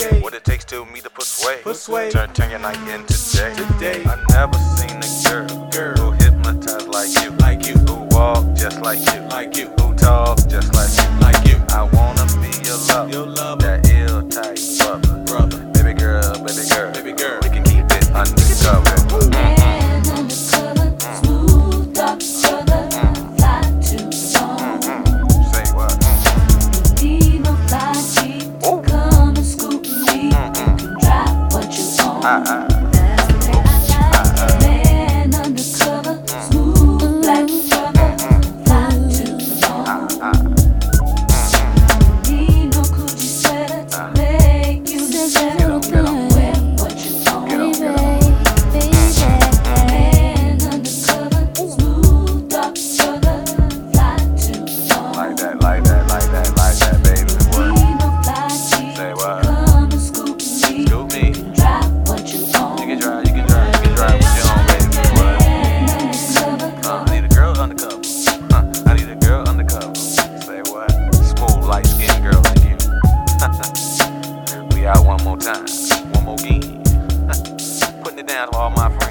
What it takes to me to persuade. Turn your night into day. I never seen a girl who hypnotized like you, who walk just like you, who talk just like you. I wanna be your lover, that ill type brother. Baby girl, we can keep it undercover. Man undercover, smooth black brother, fly to the bone. Need no Gucci sweater to make you settle down. Wear what you want, baby. Man undercover, smooth dark brother, fly to the bone. Like that, baby. What? Need no fly cheap. Say what? Come and scoop me. Scoop me. Drop what you want. You can drive with your own, baby. What? I need a girl undercover. I need a girl undercover. Say what? Smooth, light skinned girl like you. We out one more time. One more game. Putting it down to all my friends.